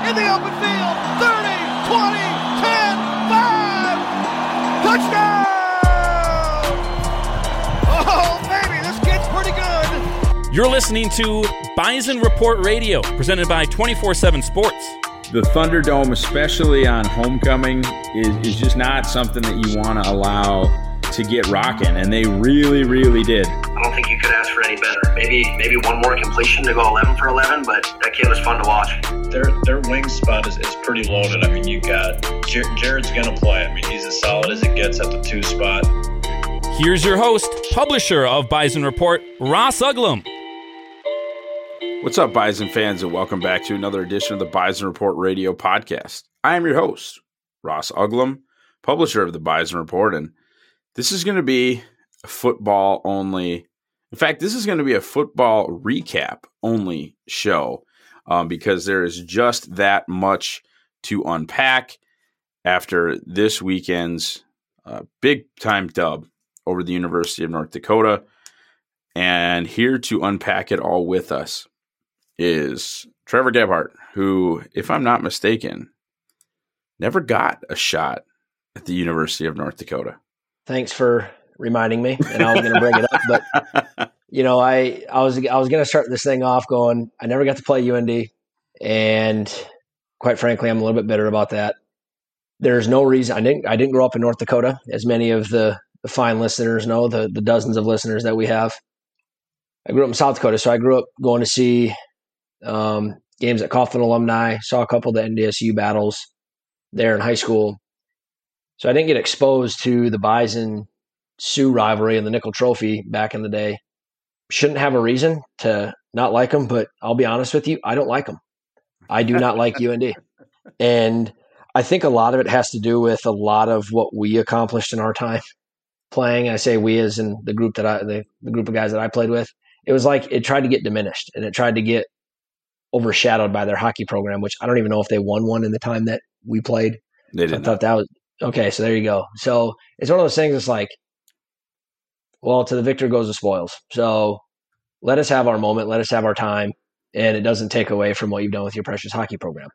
in the open field. 30, 20, 10, 5. Touchdown! Oh, baby, this kid's pretty good. You're listening to Bison Report Radio, presented by 24/7 Sports. The Thunderdome, especially on homecoming, is just not something that you want to allow to get rocking, and they really, really did. I don't think you could ask for any better. Maybe one more completion to go 11 for 11, but that kid was fun to watch. Their wing spot is pretty loaded. I mean, you got Jared's going to play. I mean, he's as solid as it gets at the 2 spot. Here's your host, publisher of Bison Report, Ross Uglum. What's up, Bison fans, and welcome back to another edition of the Bison Report Radio podcast. I am your host, Ross Uglum, publisher of the Bison Report, and this is going to be a football only. In fact, this is going to be a football recap only show because there is just that much to unpack after this weekend's big time dub over the University of North Dakota. And here to unpack it all with us is Trevor Gebhart, who, if I'm not mistaken, never got a shot at the University of North Dakota. Thanks for reminding me, and I was going to bring it up, but you know, I was going to start this thing off going, I never got to play UND, and quite frankly, I'm a little bit bitter about that. There's no reason I didn't grow up in North Dakota, as many of the fine listeners know, the dozens of listeners that we have. I grew up in South Dakota, so I grew up going to see games at Coughlin Alumni, saw a couple of the NDSU battles there in high school. So I didn't get exposed to the Bison-Sioux rivalry and the Nickel Trophy back in the day. Shouldn't have a reason to not like them, but I'll be honest with you, I don't like them. I do not like UND. And I think a lot of it has to do with a lot of what we accomplished in our time playing. I say we as in the group the group of guys that I played with. It was like it tried to get diminished, and it tried to get overshadowed by their hockey program, which I don't even know if they won one in the time that we played. They did. I thought that was okay. So there you go. So it's one of those things. It's like, well, to the victor goes the spoils. So let us have our moment. Let us have our time. And it doesn't take away from what you've done with your precious hockey program.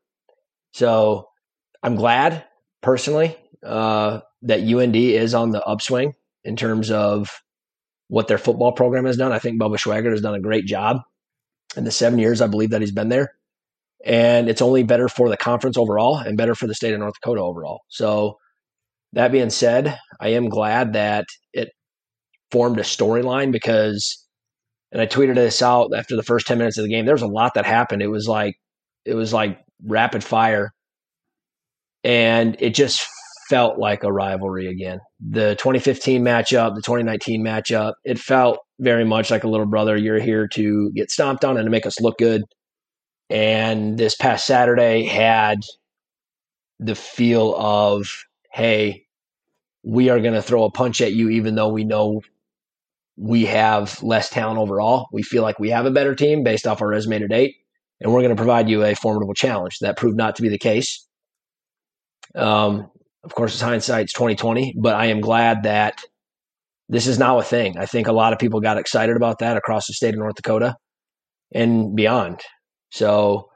So I'm glad personally that UND is on the upswing in terms of what their football program has done. I think Bubba Schwagert has done a great job in the 7 years I believe that he's been there. And it's only better for the conference overall and better for the state of North Dakota overall. So that being said, I am glad that it formed a storyline because, and I tweeted this out after the first 10 minutes of the game, there was a lot that happened. It was like rapid fire. And it just felt like a rivalry again. The 2015 matchup, the 2019 matchup, it felt very much like a little brother. You're here to get stomped on and to make us look good. And this past Saturday had the feel of, hey, we are going to throw a punch at you even though we know we have less talent overall. We feel like we have a better team based off our resume to date, and we're going to provide you a formidable challenge. That proved not to be the case. Of course, it's hindsight's 2020, but I am glad that this is now a thing. I think a lot of people got excited about that across the state of North Dakota and beyond. So,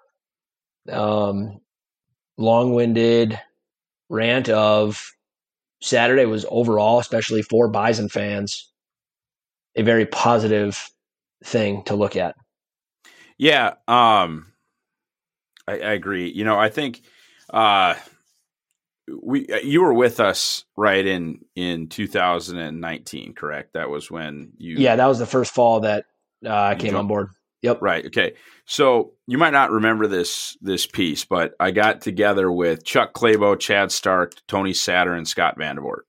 long-winded rant of Saturday was overall, especially for Bison fans, a very positive thing to look at. Yeah, I agree. You know, I think you were with us right in 2019, correct? That was when you. Yeah, that was the first fall that I came on board. Yep. Right. Okay. So you might not remember this piece, but I got together with Chuck Clabo, Chad Stark, Tony Satter, and Scott Vandevort.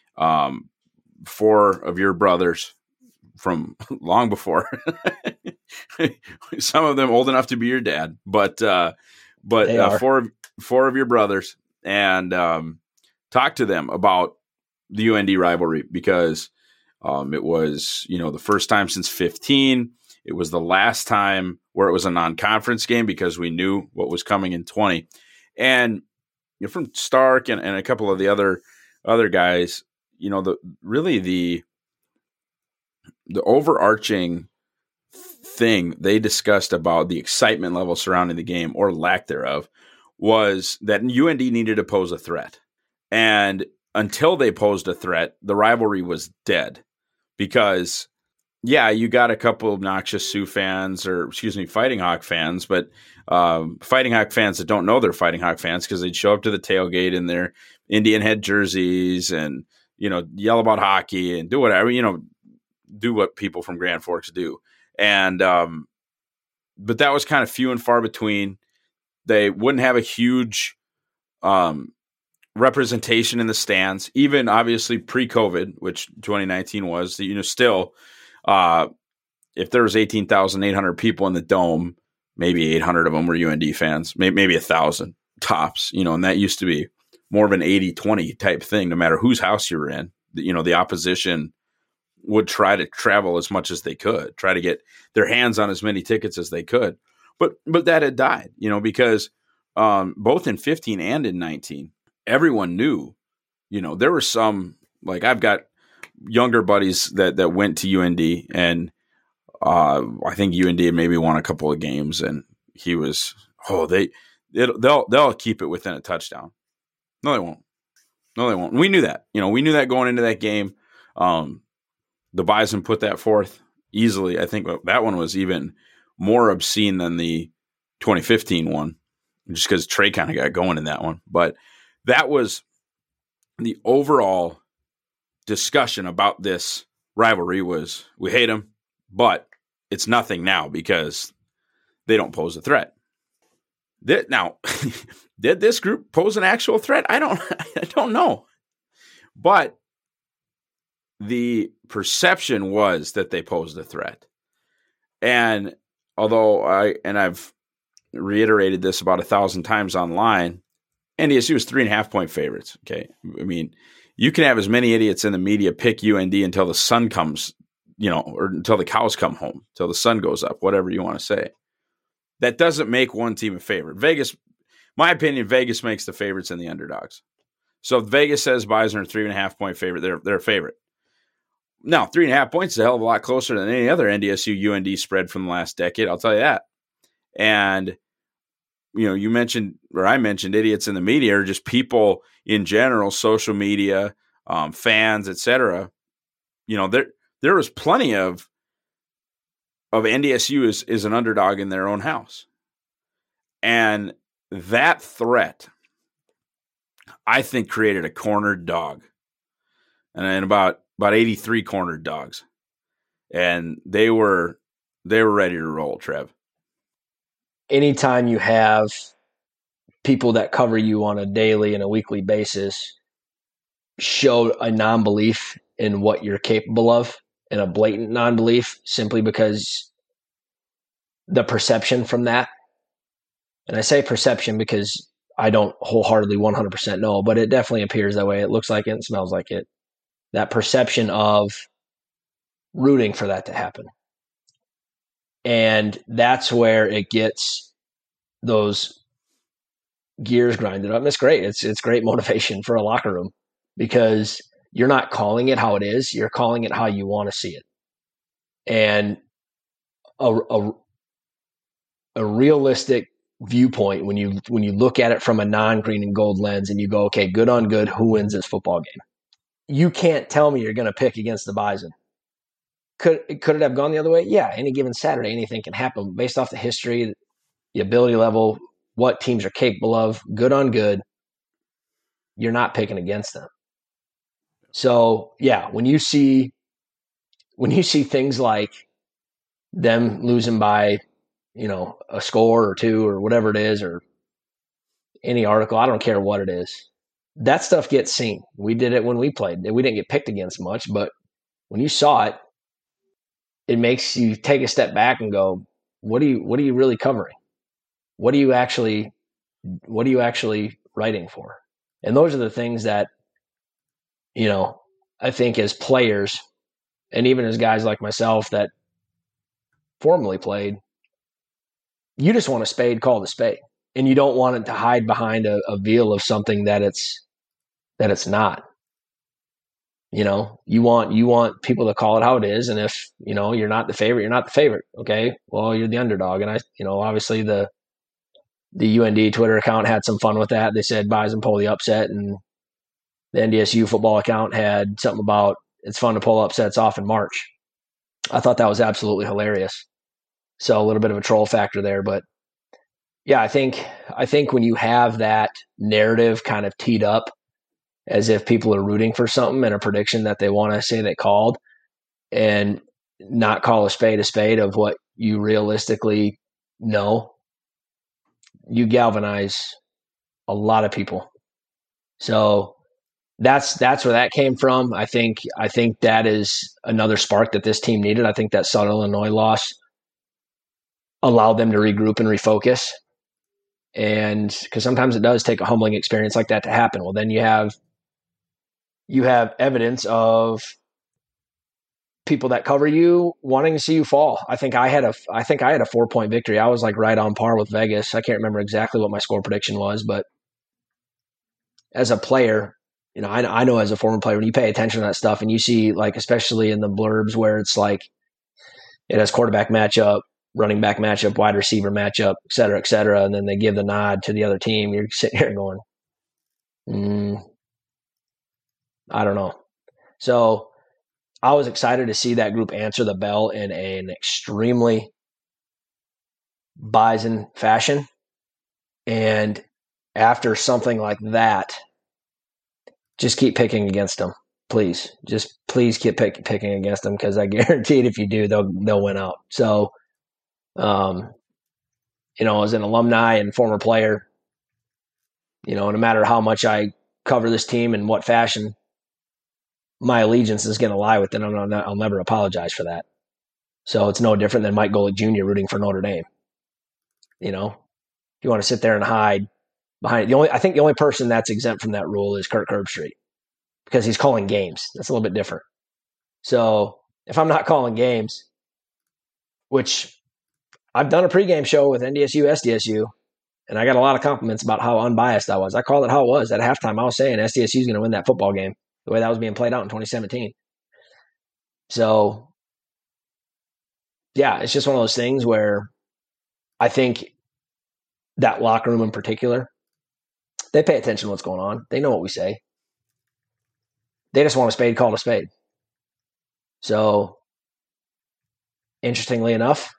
4 of your brothers from long before. Some of them old enough to be your dad, but 4 of your brothers, and talk to them about the UND rivalry because it was, the first time since 15. It was the last time where it was a non-conference game because we knew what was coming in 20. And from Stark and a couple of the other guys, the overarching thing they discussed about the excitement level surrounding the game or lack thereof was that UND needed to pose a threat. And until they posed a threat, the rivalry was dead because, yeah, you got a couple obnoxious Sioux fans Fighting Hawk fans, but Fighting Hawk fans that don't know they're Fighting Hawk fans because they'd show up to the tailgate in their Indian head jerseys and, yell about hockey and do whatever, do what people from Grand Forks do. And, but that was kind of few and far between. They wouldn't have a huge representation in the stands, even obviously pre-COVID, which 2019 was. Still, if there was 18,800 people in the dome, maybe 800 of them were UND fans, maybe 1,000 tops. And that used to be more of an 80-20 type thing. No matter whose house you were in, the opposition would try to travel as much as they could, try to get their hands on as many tickets as they could. But that had died, because both in 15 and in 19, everyone knew, there were some, like I've got younger buddies that went to UND, and I think UND had maybe won a couple of games, and he was, they'll keep it within a touchdown. No, they won't. We knew that. We knew that going into that game. The Bison put that forth easily. I think that one was even more obscene than the 2015 one, just because Trey kind of got going in that one. But that was the overall discussion about this rivalry was we hate them, but it's nothing now because they don't pose a threat. Now, did this group pose an actual threat? I don't know. But the perception was that they posed a threat. And although I've reiterated this about 1,000 times online, NDSU was 3.5-point favorites. Okay. I mean, you can have as many idiots in the media pick UND until the sun comes, or until the cows come home, till the sun goes up, whatever you want to say. That doesn't make one team a favorite. Vegas, my opinion, Vegas makes the favorites and the underdogs. So if Vegas says Bison are 3.5-point favorite, they're a favorite. Now, 3.5 points is a hell of a lot closer than any other NDSU UND spread from the last decade. I'll tell you that. And, you mentioned, or I mentioned idiots in the media, or just people in general, social media, fans, etc. There was plenty of NDSU is an underdog in their own house. And that threat, I think, created a cornered dog. And about 83 cornered dogs. And they were ready to roll, Trev. Anytime you have people that cover you on a daily and a weekly basis show a non-belief in what you're capable of, and a blatant non-belief simply because the perception from that, and I say perception because I don't wholeheartedly 100% know, but it definitely appears that way. It looks like it and smells like it. That perception of rooting for that to happen. And that's where it gets those gears grinded up. And it's great. It's great motivation for a locker room because you're not calling it how it is. You're calling it how you want to see it. And a realistic viewpoint when you look at it from a non-green and gold lens and you go, okay, good on good, who wins this football game? You can't tell me you're going to pick against the Bison. Could it have gone the other way? Yeah, any given Saturday, anything can happen based off the history, the ability level, what teams are capable of, good on good. You're not picking against them. So, yeah, when you see things like them losing by, a score or two or whatever it is, or any article, I don't care what it is. That stuff gets seen. We did it when we played. We didn't get picked against much, but when you saw it, it makes you take a step back and go, what are you really covering? What are you actually writing for? And those are the things that, I think as players and even as guys like myself that formerly played, you just want a spade called a spade. And you don't want it to hide behind a veil of something that it's not. You want people to call it how it is. And if, you're not the favorite, you're not the favorite. Okay. Well, you're the underdog. And obviously the the UND Twitter account had some fun with that. They said Bison pull the upset, and the NDSU football account had something about it's fun to pull upsets off in March. I thought that was absolutely hilarious. So a little bit of a troll factor there, but yeah, I think when you have that narrative kind of teed up as if people are rooting for something and a prediction that they want to say they called, and not call a spade of what you realistically know, you galvanize a lot of people. So that's where that came from. I think that is another spark that this team needed. I think that Southern Illinois loss allowed them to regroup and refocus. And because sometimes it does take a humbling experience like that to happen. Well, then you have evidence of people that cover you wanting to see you fall. I think I had a 4-point victory. I was like right on par with Vegas. I can't remember exactly what my score prediction was, but as a player, you know, I know as a former player, when you pay attention to that stuff and you see, like, especially in the blurbs where it's like it has quarterback matchup, running back matchup, wide receiver matchup, et cetera, and then they give the nod to the other team, you're sitting here going, I don't know. So I was excited to see that group answer the bell in an extremely Bison fashion. And after something like that, just keep picking against them, please. Just please keep picking against them, because I guarantee if you do, they'll win out. So, you know, as an alumni and former player, you know, no matter how much I cover this team and what fashion, my allegiance is going to lie with it. I'll never apologize for that. So it's no different than Mike Golick Jr. rooting for Notre Dame. You know, if you want to sit there and hide behind it, I think the only person that's exempt from that rule is Kirk Herbstreit, because he's calling games. That's a little bit different. So if I'm not calling games, which I've done a pregame show with NDSU, SDSU, and I got a lot of compliments about how unbiased I was. I called it how it was. At halftime, I was saying SDSU is going to win that football game, the way that was being played out in 2017. So, yeah, it's just one of those things where I think that locker room in particular, they pay attention to what's going on. They know what we say. They just want a spade called a spade. So, interestingly enough,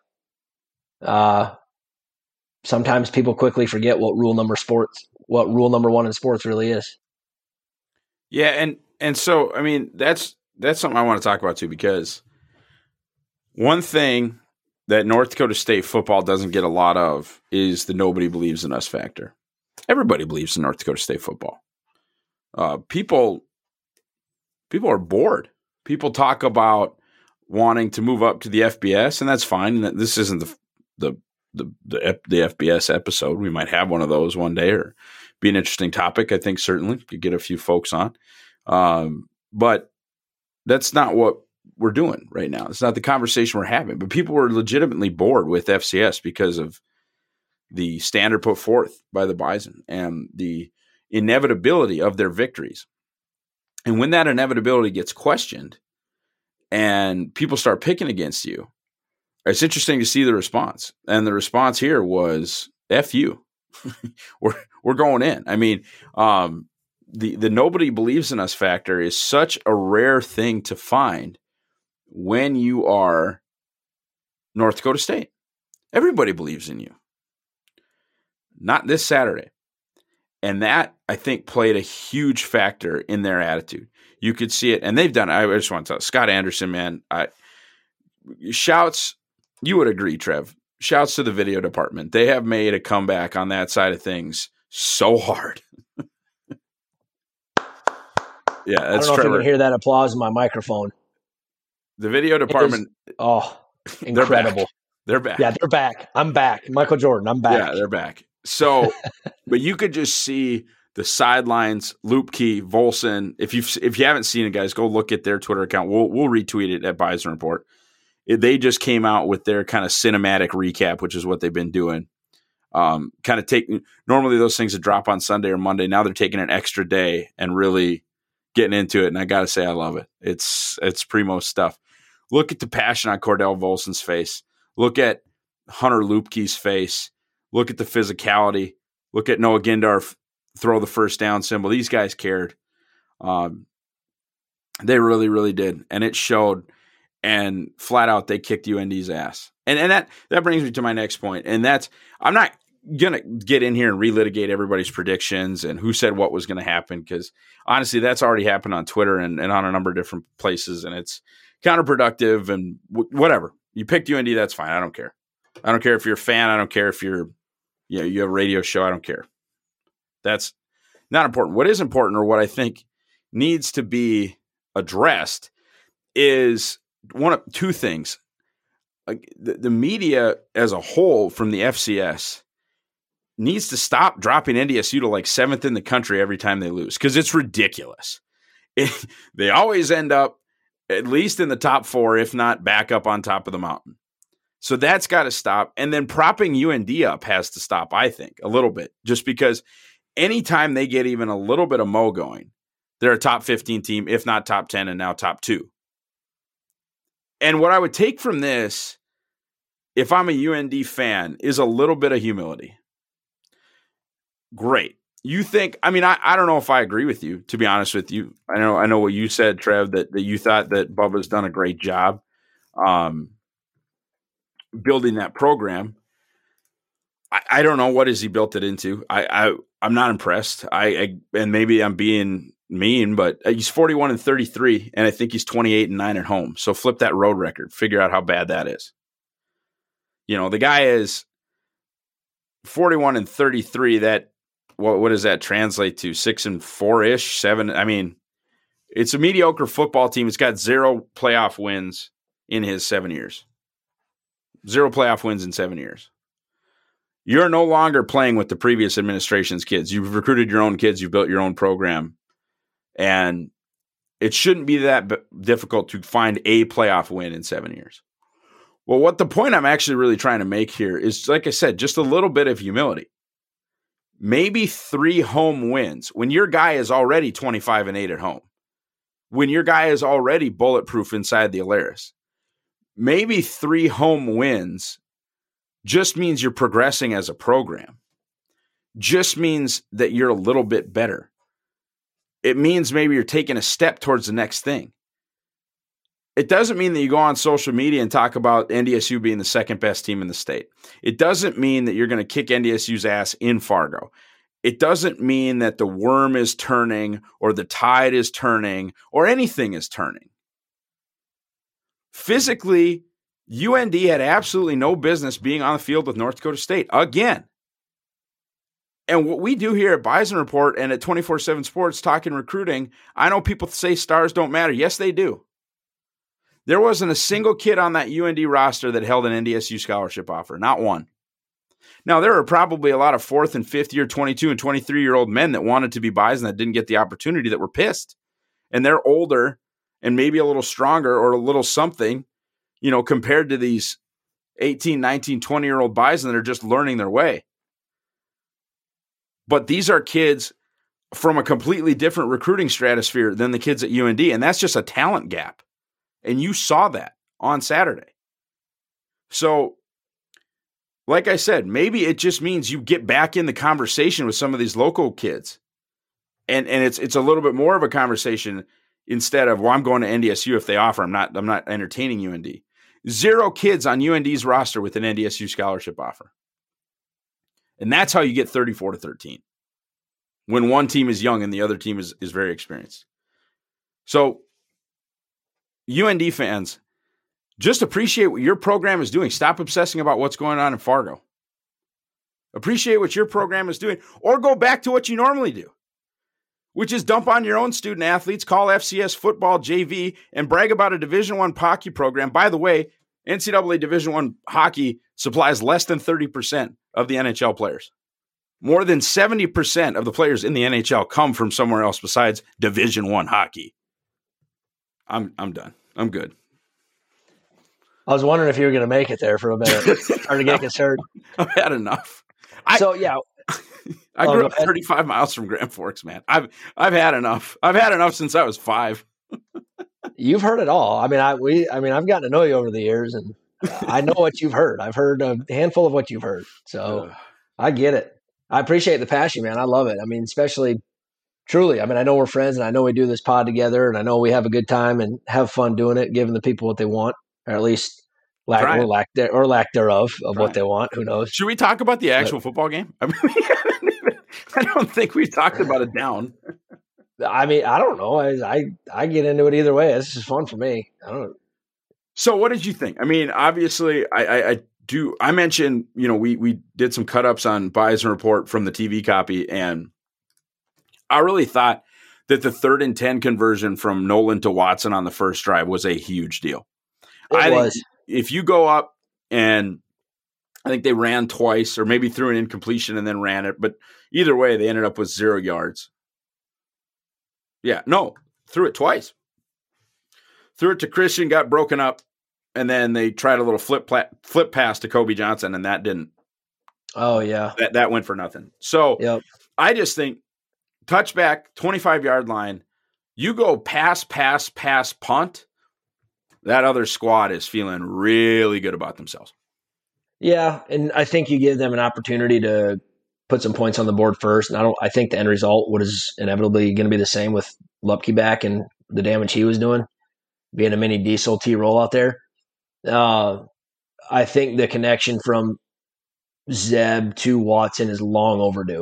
sometimes people quickly forget what rule number one in sports really is. Yeah, and so, I mean, that's something I want to talk about too, because one thing that North Dakota State football doesn't get a lot of is the nobody believes in us factor. Everybody believes in North Dakota State football. People are bored. People talk about wanting to move up to the FBS, and that's fine. This isn't the FBS episode. We might have one of those one day, or be an interesting topic. I think certainly could get a few folks on. But that's not what we're doing right now. It's not the conversation we're having. But people were legitimately bored with FCS because of the standard put forth by the Bison and the inevitability of their victories. And when that inevitability gets questioned and people start picking against you, it's interesting to see the response. And the response here was, F you. We're going in. I mean, the nobody believes in us factor is such a rare thing to find when you are North Dakota State. Everybody believes in you. Not this Saturday. And that, I think, played a huge factor in their attitude. You could see it, and they've done it. I just want to tell Scott Anderson, man, shouts, you would agree, Trev, shouts to the video department. They have made a comeback on that side of things so hard. Yeah, that's I don't know Trevor. if you can hear that applause in my microphone. The video department. Incredible. They're back. Yeah, they're back. I'm back. Michael Jordan, I'm back. Yeah, they're back. So, but you could just see the sidelines, Lupke, Volson. If you haven't seen it, guys, go look at their Twitter account. We'll retweet it at Bison Report. They just came out with their kind of cinematic recap, which is what they've been doing. Kind of normally those things would drop on Sunday or Monday. Now they're taking an extra day and really getting into it. And I got to say, I love it. It's primo stuff. Look at the passion on Cordell Volson's face. Look at Hunter Lupke's face. Look at the physicality. Look at Noah Gindorf throw the first down symbol. These guys cared. They really, really did. And it showed. And flat out, they kicked UND's ass. And that brings me to my next point. And that's, I'm not going to get in here and relitigate everybody's predictions and who said what was going to happen, because honestly, that's already happened on Twitter and on a number of different places, and it's counterproductive and whatever. You picked UND, that's fine. I don't care. I don't care if you're a fan. I don't care if you have a radio show. I don't care. That's not important. What is important, or what I think needs to be addressed, is one of two things. Like the media as a whole from the FCS needs to stop dropping NDSU to like 7th in the country every time they lose, because it's ridiculous. They always end up at least in the top 4, if not back up on top of the mountain. So that's got to stop. And then propping UND up has to stop, I think, a little bit, just because anytime they get even a little bit of mo going, they're a top 15 team, if not top 10, and now top 2. And what I would take from this, if I'm a UND fan, is a little bit of humility. Great. You think, I mean, I don't know if I agree with you, to be honest with you. I know what you said, Trev, that you thought that Bubba's done a great job building that program. I don't know what has he built it into. I'm not impressed. And maybe I'm being mean, but he's 41-33, and I think he's 28-9 at home. So flip that road record. Figure out how bad that is. The guy is 41-33. That what does that translate to? 6-4-ish, 7. I mean, it's a mediocre football team. It's got 0 playoff wins in his 7 years. 0 playoff wins in 7 years. You're no longer playing with the previous administration's kids. You've recruited your own kids. You've built your own program. And it shouldn't be that difficult to find a playoff win in 7 years. Well, what the point I'm actually really trying to make here is, like I said, just a little bit of humility. Maybe 3 home wins when your guy is already 25-8 at home. When your guy is already bulletproof inside the Alaris. Maybe 3 home wins just means you're progressing as a program. Just means that you're a little bit better. It means maybe you're taking a step towards the next thing. It doesn't mean that you go on social media and talk about NDSU being the second best team in the state. It doesn't mean that you're going to kick NDSU's ass in Fargo. It doesn't mean that the worm is turning or the tide is turning or anything is turning. Physically, UND had absolutely no business being on the field with North Dakota State again. And what we do here at Bison Report and at 24/7 Sports, talking recruiting, I know people say stars don't matter. Yes, they do. There wasn't a single kid on that UND roster that held an NDSU scholarship offer. Not one. Now, there are probably a lot of 4th and 5th year, 22 and 23-year-old men that wanted to be Bison that didn't get the opportunity, that were pissed. And they're older and maybe a little stronger or a little something, compared to these 18, 19, 20-year-old Bison that are just learning their way. But these are kids from a completely different recruiting stratosphere than the kids at UND, and that's just a talent gap. And you saw that on Saturday. So, like I said, maybe it just means you get back in the conversation with some of these local kids. And it's a little bit more of a conversation instead of, well, I'm going to NDSU if they offer. I'm not entertaining UND. 0 kids on UND's roster with an NDSU scholarship offer. And that's how you get 34-13. When one team is young and the other team is very experienced. So, UND fans, just appreciate what your program is doing. Stop obsessing about what's going on in Fargo. Appreciate what your program is doing, or go back to what you normally do, which is dump on your own student athletes, call FCS football JV, and brag about a Division I hockey program. By the way, NCAA Division I hockey supplies less than 30% of the NHL players. More than 70% of the players in the NHL come from somewhere else besides Division I hockey. I'm done. I'm good. I was wondering if you were going to make it there for a minute. Starting to get concerned. I've had enough. I grew up 35 miles from Grand Forks, man. I've had enough. I've had enough since I was 5. You've heard it all. I mean, I've gotten to know you over the years, and I know what you've heard. I've heard a handful of what you've heard. So I get it. I appreciate the passion, man. I love it. I mean, especially truly. I mean, I know we're friends and I know we do this pod together and I know we have a good time and have fun doing it, giving the people what they want, or at least lack thereof of what they want. Who knows? Should we talk about the actual football game? I mean, I don't think we've talked about it down. I mean, I don't know. I get into it either way. This is fun for me. I don't know. So what did you think? I mean, obviously I mentioned, we did some cut-ups on Bison Report from the TV copy, and I really thought that the 3rd and 10 conversion from Nolan to Watson on the first drive was a huge deal. It was. Think if you go up, and I think they ran twice or maybe threw an incompletion and then ran it, but either way, they ended up with 0 yards. Yeah, no, threw it twice. Threw it to Christian, got broken up, and then they tried a little flip pass to Kobe Johnson, and that didn't. Oh, yeah. That went for nothing. So yep. I just think touchback, 25-yard line, you go pass, punt, that other squad is feeling really good about themselves. Yeah, and I think you give them an opportunity to put some points on the board first. And I think the end result was inevitably going to be the same with Lupke back and the damage he was doing, being a mini Diesel T roll out there. I think the connection from Zeb to Watson is long overdue.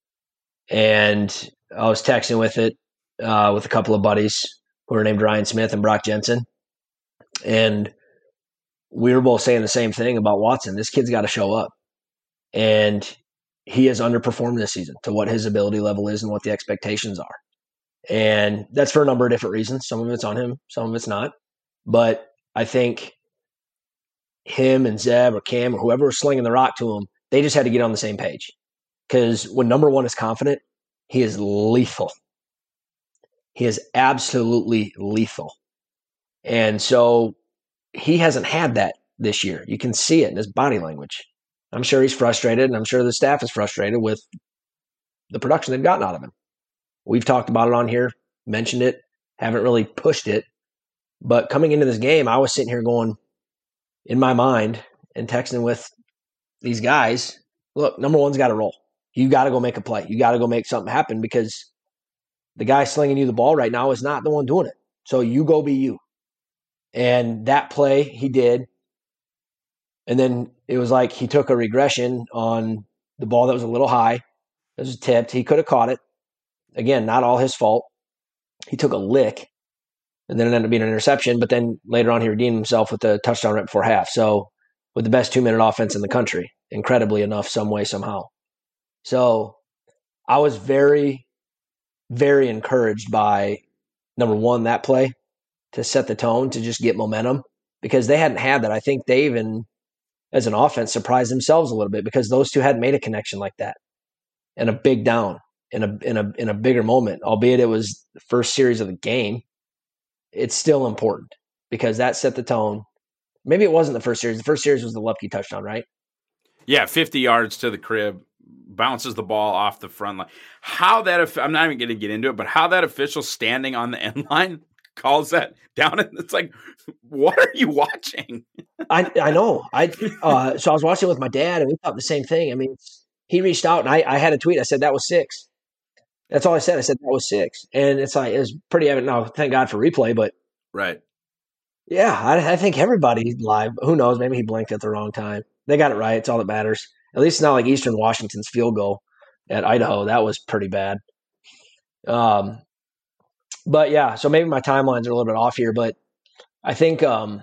And I was texting with it with a couple of buddies who are named Ryan Smith and Brock Jensen. And we were both saying the same thing about Watson. This kid's got to show up. And he has underperformed this season to what his ability level is and what the expectations are. And that's for a number of different reasons. Some of it's on him, some of it's not. But I think him and Zeb or Cam or whoever was slinging the rock to him, they just had to get on the same page. Because when number one is confident, he is lethal. He is absolutely lethal. And so he hasn't had that this year. You can see it in his body language. I'm sure he's frustrated, and I'm sure the staff is frustrated with the production they've gotten out of him. We've talked about it on here, mentioned it, haven't really pushed it. But coming into this game, I was sitting here going in my mind and texting with these guys, look, number one's got to roll. You got to go make a play. You got to go make something happen because the guy slinging you the ball right now is not the one doing it. So you go be you. And that play he did. And then it was like he took a regression on the ball that was a little high. It was tipped. He could have caught it. Again, not all his fault. He took a lick, and then it ended up being an interception. But then later on, he redeemed himself with a touchdown right before half. So with the best 2-minute offense in the country, incredibly enough, some way, somehow. So I was very, very encouraged by, number one, that play to set the tone, to just get momentum, because they hadn't had that. I think they even, as an offense, surprised themselves a little bit because those two hadn't made a connection like that and a big down in a bigger moment, albeit it was the first series of the game. It's still important because that set the tone. Maybe it wasn't the first series. The first series was the Lupke touchdown, right? Yeah, 50 yards to the crib, bounces the ball off the front line. How that, I'm not even going to get into it, but how that official standing on the end line calls that down, and it's like, what are you watching? I know. So I was watching with my dad, and we thought the same thing. I mean, he reached out, and I had a tweet. I said, that was 6. That's all I said. I said, that was 6. And it's like, it was pretty evident. Now, thank God for replay, but. Right. Yeah, I think everybody live. Who knows? Maybe he blinked at the wrong time. They got it right. It's all that matters. At least it's not like Eastern Washington's field goal at Idaho. That was pretty bad. But yeah, so maybe my timelines are a little bit off here, but I think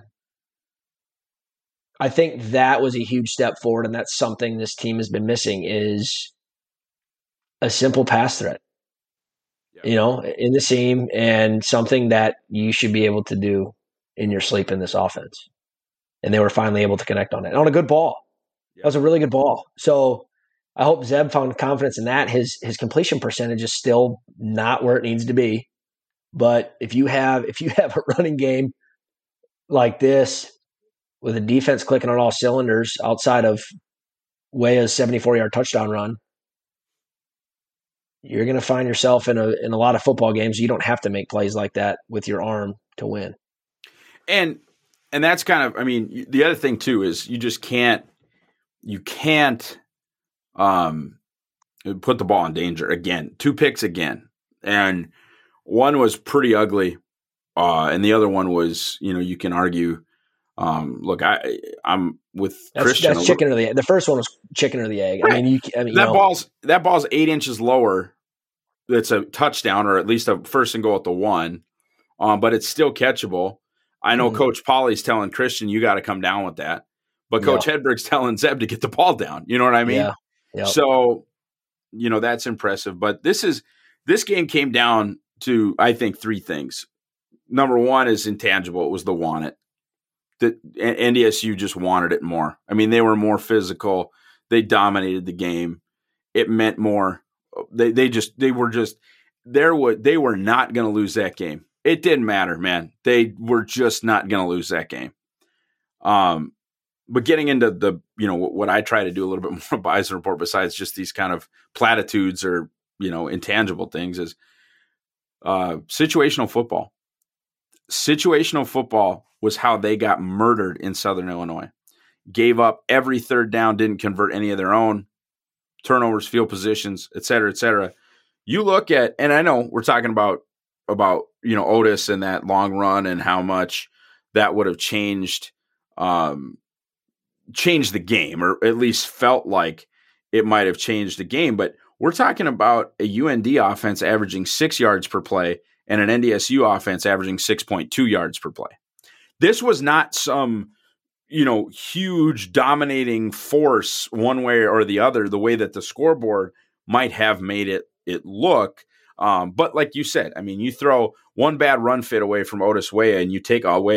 that was a huge step forward, and that's something this team has been missing is a simple pass threat. Yeah. In the seam, and something that you should be able to do in your sleep in this offense. And they were finally able to connect on it. On a good ball. That was a really good ball. So I hope Zeb found confidence in that. His completion percentage is still not where it needs to be. But if you have a running game like this with a defense clicking on all cylinders outside of Weah's 74-yard touchdown run, you're going to find yourself in a lot of football games. You don't have to make plays like that with your arm to win. And that's kind of, I mean, the other thing too is you can't put the ball in danger again. 2 picks again. And one was pretty ugly. And the other one was, you can argue, look, I'm with Christian. That's chicken or the egg. The first one was chicken or the egg. Right. That ball's 8 inches lower. It's a touchdown, or at least a first and goal at the 1. But it's still catchable. I know Coach Pauly's telling Christian, you got to come down with that. But Coach Hedberg's telling Zeb to get the ball down. You know what I mean? Yeah. Yep. So, that's impressive. But this game came down to, I think, 3 things. Number 1 is intangible. It was the want it. NDSU just wanted it more. I mean, they were more physical. They dominated the game. It meant more. They were not going to lose that game. It didn't matter, man. They were just not going to lose that game. But getting into the, what I try to do a little bit more Bison Report besides just these kind of platitudes or, intangible things is situational football. Situational football was how they got murdered in Southern Illinois. Gave up every third down, didn't convert any of their own, turnovers, field positions, et cetera, et cetera. You look at, and I know we're talking about Otis and that long run and how much that would have changed the game, or at least felt like it might have changed the game. But we're talking about a UND offense averaging 6 yards per play and an NDSU offense averaging 6.2 yards per play. This was not some, huge dominating force one way or the other, the way that the scoreboard might have made it look. But like you said, I mean, you throw one bad run fit away from Otis Weah and you take away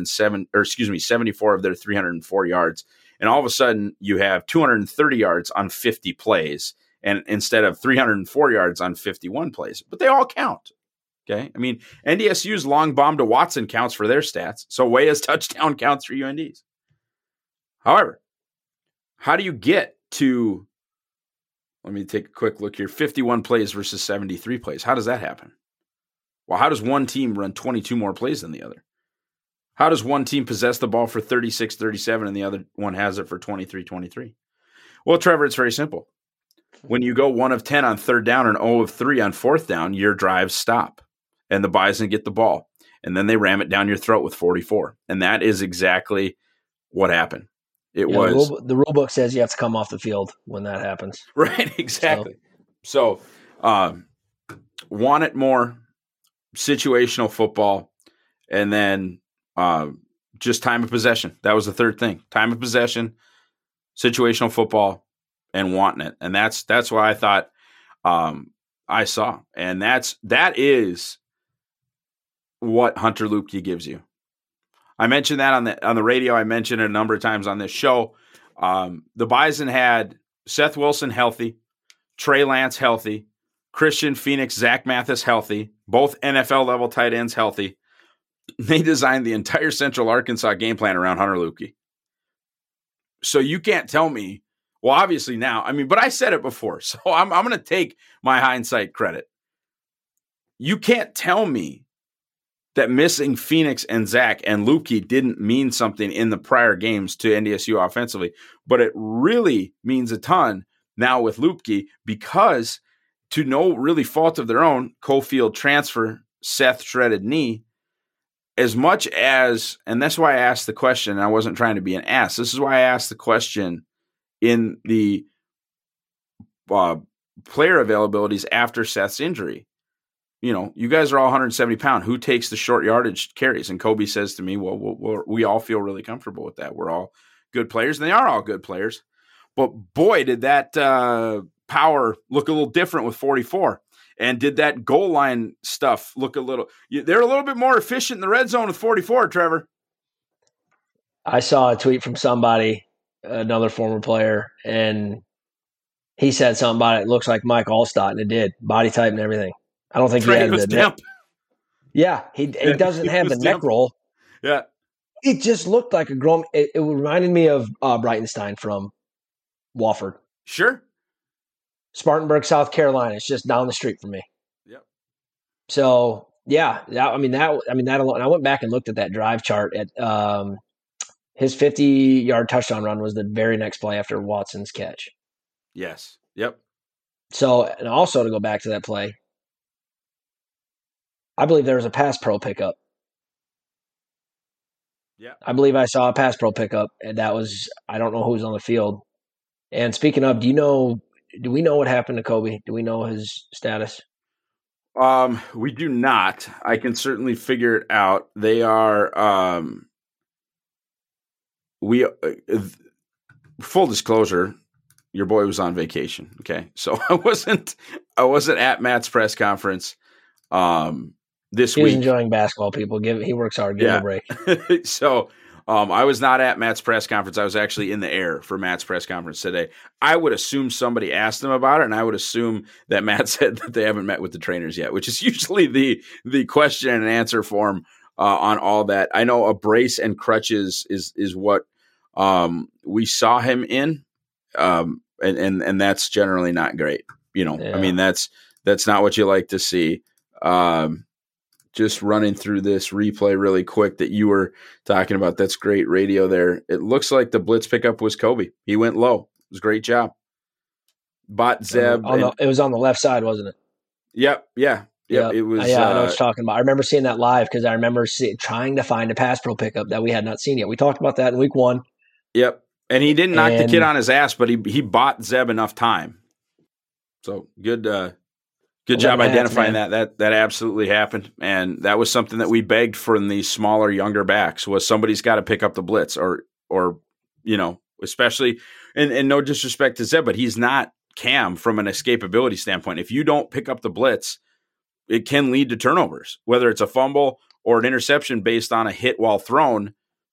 74 of their 304 yards. And all of a sudden you have 230 yards on 50 plays and instead of 304 yards on 51 plays, but they all count. Okay. I mean, NDSU's long bomb to Watson counts for their stats. So Weah's touchdown counts for UND's. However, how do you get to, let me take a quick look here, 51 plays versus 73 plays? How does that happen? Well, how does one team run 22 more plays than the other? How does one team possess the ball for 36-37 and the other one has it for 23-23? Well, Trevor, it's very simple. When you go 1 of 10 on third down and 0 of 3 on fourth down, your drives stop and the Bison get the ball. And then they ram it down your throat with 44. And that is exactly what happened. The rule book says you have to come off the field when that happens. Right, exactly. So want it more, situational football, and then just time of possession. That was the third thing. Time of possession, situational football, and wanting it. And that's what I thought I saw. And that is what Hunter Luepke gives you. I mentioned that on the radio. I mentioned it a number of times on this show. The Bison had Seth Wilson healthy, Trey Lance healthy, Christian Phoenix, Zach Mathis healthy, both NFL level tight ends healthy. They designed the entire Central Arkansas game plan around Hunter Luepke. So you can't tell me, well, obviously now, I mean, but I said it before, so I'm going to take my hindsight credit. You can't tell me that missing Phoenix and Zach and Luepke didn't mean something in the prior games to NDSU offensively, but it really means a ton now with Luepke because to no really fault of their own, Cofield transfer, Seth shredded knee, as much as, and that's why I asked the question, and I wasn't trying to be an ass. This is why I asked the question in the player availabilities after Seth's injury. You know, you guys are all 170 pounds. Who takes the short yardage carries? And Kobe says to me, well, we all feel really comfortable with that. We're all good players, and they are all good players. But boy, did that power look a little different with 44. And did that goal line stuff look a little – they're a little bit more efficient in the red zone with 44, Trevor. I saw a tweet from somebody, another former player, and he said something about it looks like Mike Allstott, and it did, body type and everything. I don't think he had the neck. Yeah, he doesn't have the neck roll. Yeah. It just looked like a grown – it reminded me of Breitenstein from Wofford. Sure. Spartanburg, South Carolina. It's just down the street from me. Yep. So, yeah, that alone. And I went back and looked at that drive chart at his 50-yard touchdown run was the very next play after Watson's catch. Yes. Yep. So, and also to go back to that play, I believe there was a pass pro pickup. Yeah. I believe I saw a pass pro pickup, and that was, I don't know who's on the field. And speaking of, do we know what happened to Kobe? Do we know his status? We do not. I can certainly figure it out. They are, full disclosure, your boy was on vacation. Okay. So I wasn't at Matt's press conference, this He was week. enjoying basketball, people. He works hard. Give him a break. So I was not at Matt's press conference. I was actually in the air for Matt's press conference today. I would assume somebody asked him about it, and I would assume that Matt said that they haven't met with the trainers yet, which is usually the question and answer form on all that. I know a brace and crutches is what we saw him in, and that's generally not great. Yeah. I mean, that's not what you like to see. Just running through this replay really quick that you were talking about. That's great radio there. It looks like the blitz pickup was Kobe. He went low. It was a great job. Bot Zeb. It was on the left side, wasn't it? Yep. Yeah. Yep. It was. I know what you're talking about. I remember seeing that live because I remember trying to find a pass pro pickup that we had not seen yet. We talked about that in week 1. Yep. And he didn't knock the kid on his ass, but he bought Zeb enough time. So good. Good job identifying that absolutely happened. And that was something that we begged from these smaller, younger backs, was somebody's got to pick up the blitz or, especially, and no disrespect to Zeb, but he's not Cam from an escapability standpoint. If you don't pick up the blitz, it can lead to turnovers, whether it's a fumble or an interception based on a hit while thrown.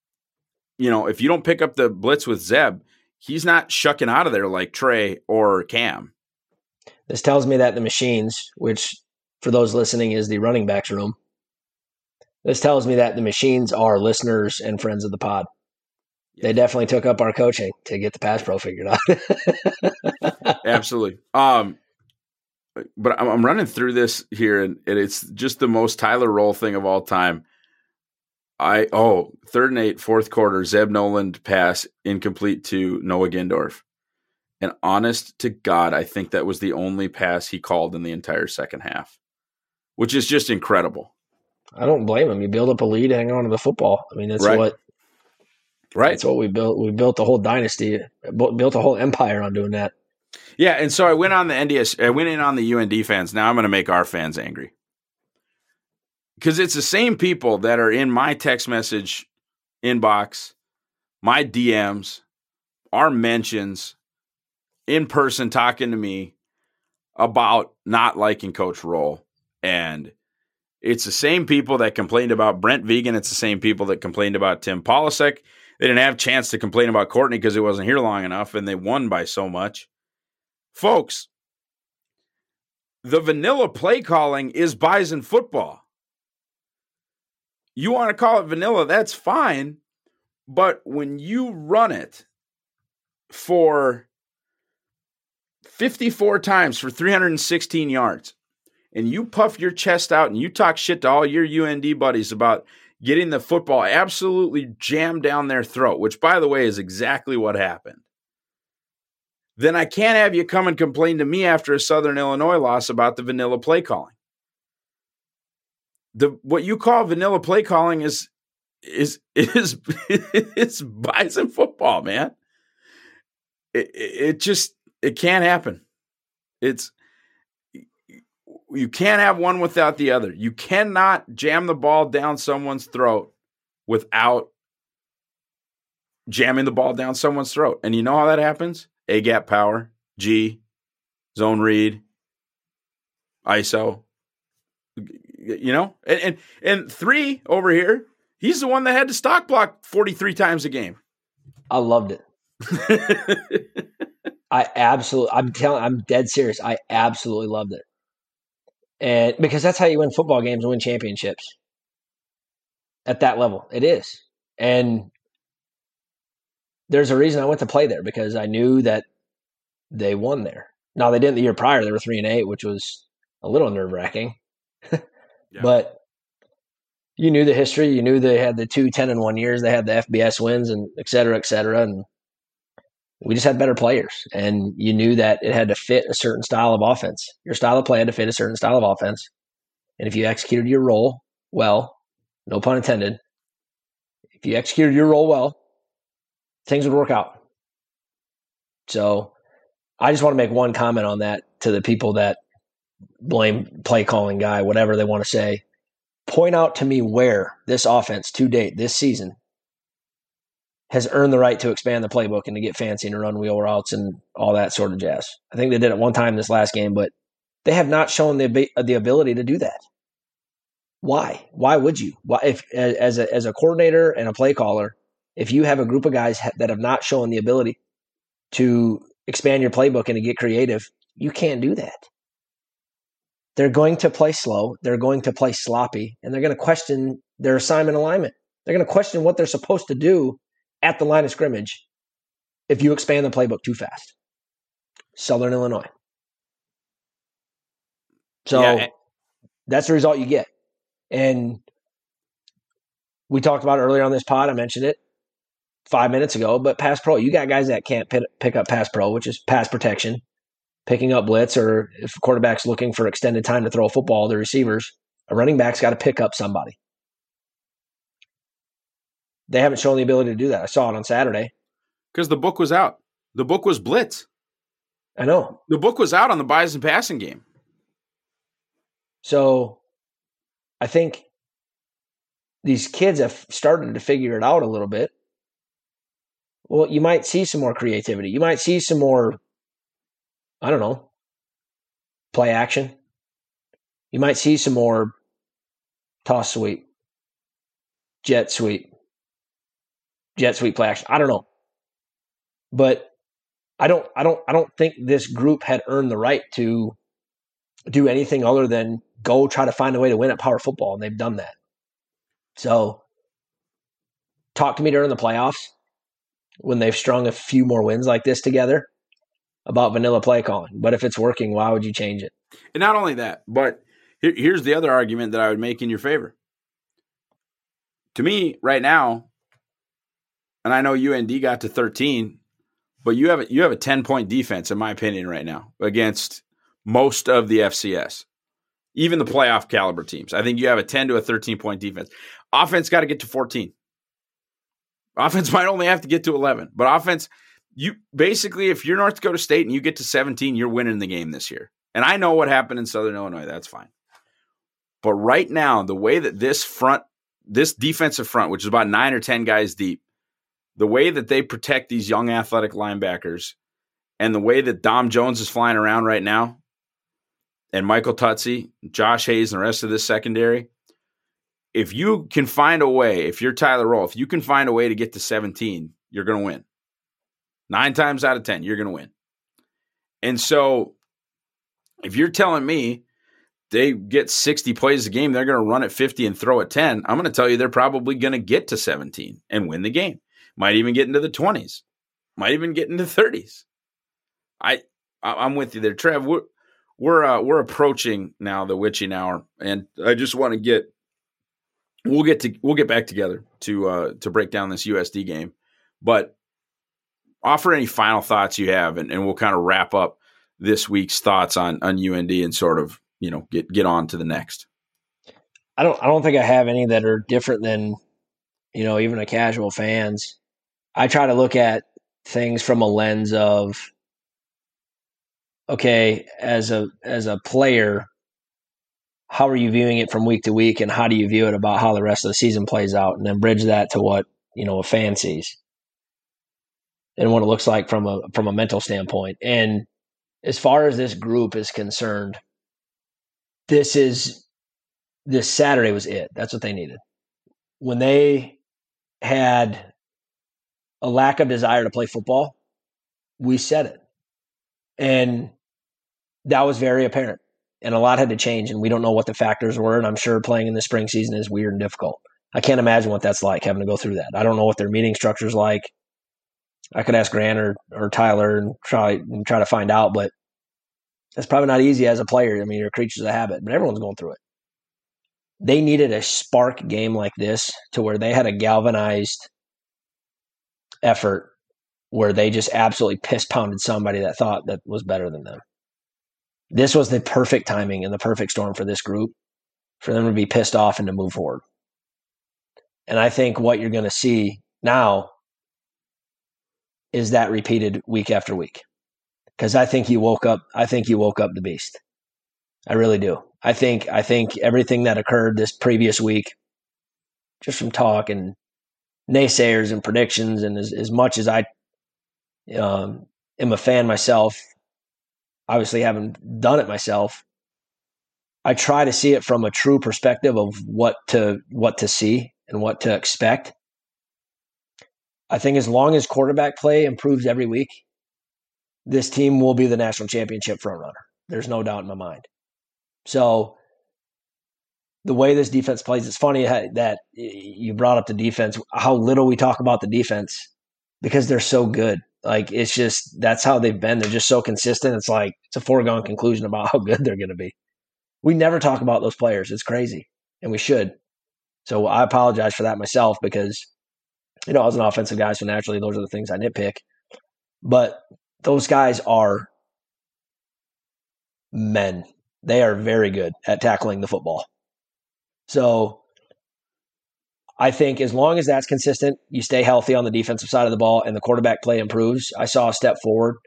If you don't pick up the blitz with Zeb, he's not shucking out of there like Trey or Cam. This tells me that the machines, which for those listening is the running backs room, this tells me that the machines are listeners and friends of the pod. They definitely took up our coaching to get the pass pro figured out. Absolutely. But I'm running through this here, and it's just the most Tyler Roll thing of all time. 3rd and 8, fourth quarter, Zeb Noland pass incomplete to Noah Gindorf. And honest to God, I think that was the only pass he called in the entire second half, which is just incredible. I don't blame him. You build up a lead, hang on to the football. I mean, that's that's what we built. We built a whole dynasty, built a whole empire on doing that. Yeah, and so I went on the I went in on the UND fans. Now I'm going to make our fans angry. Because it's the same people that are in my text message inbox, my DMs, our mentions, in person talking to me about not liking Coach Roll. And it's the same people that complained about Brent Vegan. It's the same people that complained about Tim Polasek. They didn't have a chance to complain about Courtney because he wasn't here long enough, and they won by so much. Folks, the vanilla play calling is Bison football. You want to call it vanilla, that's fine. But when you run it for 54 times for 316 yards, and you puff your chest out and you talk shit to all your UND buddies about getting the football absolutely jammed down their throat, which, by the way, is exactly what happened, then I can't have you come and complain to me after a Southern Illinois loss about the vanilla play calling. What you call vanilla play calling is it's Bison football, man. It can't happen. You can't have one without the other. You cannot jam the ball down someone's throat without jamming the ball down someone's throat. And you know how that happens? A-gap power, G, zone read, ISO. And 3 over here, he's the one that had to stock block 43 times a game. I loved it. I'm dead serious. I absolutely loved it. And because that's how you win football games and win championships. At that level, it is. And there's a reason I went to play there, because I knew that they won there. Now, they didn't the year prior. They were 3-8, which was a little nerve-wracking. Yeah. But you knew the history. You knew they had the 2 10-1 years. They had the FBS wins and et cetera, and We just had better players, and you knew that it had to fit a certain style of offense. Your style of play had to fit a certain style of offense. And if you executed your role well, no pun intended, if you executed your role well, things would work out. So I just want to make one comment on that to the people that blame play calling guy, whatever they want to say. Point out to me where this offense to date, this season, has earned the right to expand the playbook and to get fancy and to run wheel routes and all that sort of jazz. I think they did it one time this last game, but they have not shown the ability to do that. Why? Why would you? Why, if as a coordinator and a play caller, if you have a group of guys that have not shown the ability to expand your playbook and to get creative, you can't do that. They're going to play slow. They're going to play sloppy, and they're going to question their assignment alignment. They're going to question what they're supposed to do at the line of scrimmage if you expand the playbook too fast. Southern Illinois. So that's the result you get. And we talked about it earlier on this pod. I mentioned it 5 minutes ago, but pass pro, you got guys that can't pick up pass pro, which is pass protection, picking up blitz, or if a quarterback's looking for extended time to throw a football, the receivers, a running back's got to pick up somebody. They haven't shown the ability to do that. I saw it on Saturday. Because the book was out. The book was blitz. I know. The book was out on the Bison passing game. So I think these kids have started to figure it out a little bit. Well, you might see some more creativity. You might see some more, I don't know, play action. You might see some more toss sweep, jet sweep play action. I don't know. But I don't think this group had earned the right to do anything other than go try to find a way to win at power football, and they've done that. So talk to me during the playoffs when they've strung a few more wins like this together about vanilla play calling. But if it's working, why would you change it? And not only that, but here's the other argument that I would make in your favor. To me, right now, and I know UND got to 13, but you have a 10-point defense, in my opinion, right now against most of the FCS, even the playoff caliber teams. I think you have a 10 to a 13-point defense. Offense got to get to 14. Offense might only have to get to 11, but offense, you basically, if you're North Dakota State and you get to 17, you're winning the game this year. And I know what happened in Southern Illinois. That's fine. But right now, the way that this defensive front, which is about 9 or 10 guys deep, the way that they protect these young athletic linebackers and the way that Dom Jones is flying around right now and Michael Tutsi, Josh Hayes, and the rest of this secondary, if you can find a way, if you're Tyler Roll, if you can find a way to get to 17, you're going to win. 9 times out of 10, you're going to win. And so if you're telling me they get 60 plays a game, they're going to run at 50 and throw at 10, I'm going to tell you they're probably going to get to 17 and win the game. Might even get into the 20s. Might even get into 30s. I'm with you there, Trev. We're approaching now the witching hour, and I just want to get. We'll get back together to break down this USD game, but offer any final thoughts you have, and we'll kind of wrap up this week's thoughts on UND and sort of get on to the next. I don't think I have any that are different than even a casual fans. I try to look at things from a lens of, okay, as a player, how are you viewing it from week to week, and how do you view it about how the rest of the season plays out, and then bridge that to what a fan sees and what it looks like from a mental standpoint. And as far as this group is concerned, this Saturday was it. That's what they needed. When they had a lack of desire to play football, we said it. And that was very apparent. And a lot had to change, and we don't know what the factors were. And I'm sure playing in the spring season is weird and difficult. I can't imagine what that's like, having to go through that. I don't know what their meeting structure is like. I could ask Grant or Tyler and try to find out, but that's probably not easy as a player. I mean, you're creatures of habit, but everyone's going through it. They needed a spark game like this to where they had a galvanized effort where they just absolutely piss-pounded somebody that thought that was better than them. This was the perfect timing and the perfect storm for this group, for them to be pissed off and to move forward. And I think what you're going to see now is that repeated week after week. Because I think you woke up the beast. I really do. I think everything that occurred this previous week, just from talk and naysayers and predictions, and as much as I am a fan myself, obviously haven't done it myself, I try to see it from a true perspective of what to see and what to expect. I think as long as quarterback play improves every week, this team will be the national championship frontrunner. There's no doubt in my mind. So the way this defense plays, it's funny that you brought up the defense, how little we talk about the defense, because they're so good. Like, it's just, that's how they've been. They're just so consistent. It's like, it's a foregone conclusion about how good they're going to be. We never talk about those players. It's crazy. And we should. So I apologize for that myself, because, I was an offensive guy, so naturally those are the things I nitpick. But those guys are men. They are very good at tackling the football. So I think as long as that's consistent, you stay healthy on the defensive side of the ball and the quarterback play improves. I saw a step forward.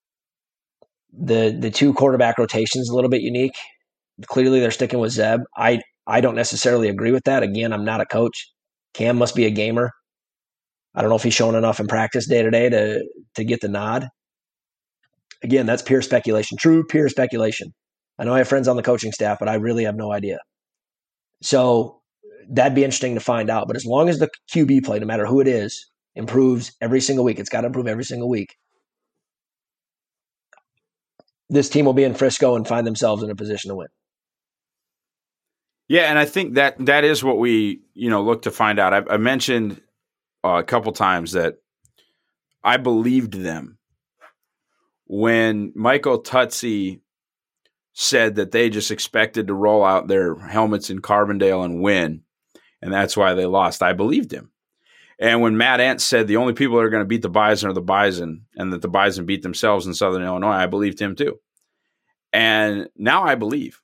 The two quarterback rotations a little bit unique. Clearly they're sticking with Zeb. I don't necessarily agree with that. Again, I'm not a coach. Cam must be a gamer. I don't know if he's shown enough in practice day to day to get the nod. Again, that's pure speculation, true pure speculation. I know I have friends on the coaching staff, but I really have no idea. So that'd be interesting to find out. But as long as the QB play, no matter who it is, improves every single week, it's got to improve every single week, this team will be in Frisco and find themselves in a position to win. Yeah, and I think that is what we look to find out. I mentioned a couple times that I believed them when Michael Tutsi said that they just expected to roll out their helmets in Carbondale and win, and that's why they lost. I believed him. And when Matt Entz said the only people that are going to beat the Bison are the Bison, and that the Bison beat themselves in Southern Illinois, I believed him too. And now I believe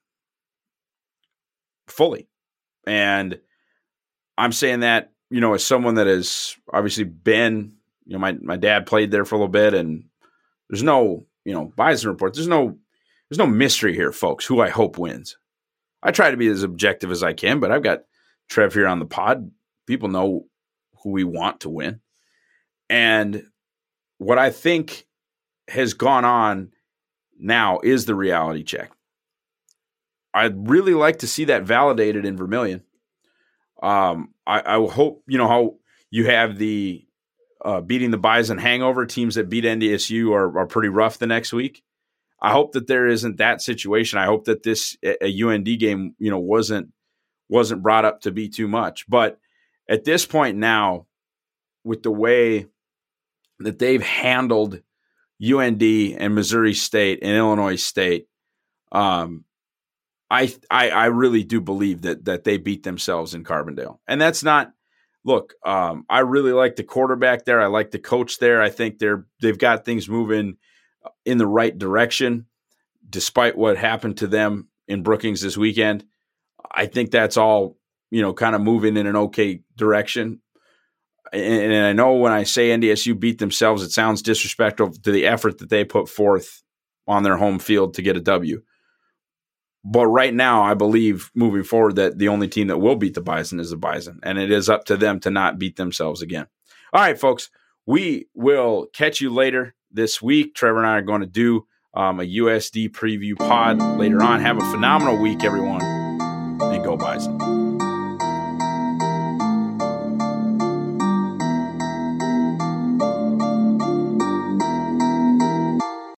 fully. And I'm saying that, as someone that has obviously been, my dad played there for a little bit, and there's no, Bison report. There's no mystery here, folks, who I hope wins. I try to be as objective as I can, but I've got Trev here on the pod. People know who we want to win. And what I think has gone on now is the reality check. I'd really like to see that validated in Vermilion. I hope, how you have the beating the Bison hangover. Teams that beat NDSU are pretty rough the next week. I hope that there isn't that situation. I hope that this a UND game, wasn't brought up to be too much. But at this point now, with the way that they've handled UND and Missouri State and Illinois State, I really do believe that they beat themselves in Carbondale. And that's not – look, I really like the quarterback there. I like the coach there. I think they've got things moving in the right direction despite what happened to them in Brookings this weekend. I think that's all, kind of moving in an okay direction. And I know when I say NDSU beat themselves, it sounds disrespectful to the effort that they put forth on their home field to get a W. But right now, I believe moving forward that the only team that will beat the Bison is the Bison, and it is up to them to not beat themselves again. All right, folks, we will catch you later this week. Trevor and I are going to do a USD preview pod later on. Have a phenomenal week, everyone, and go Bison.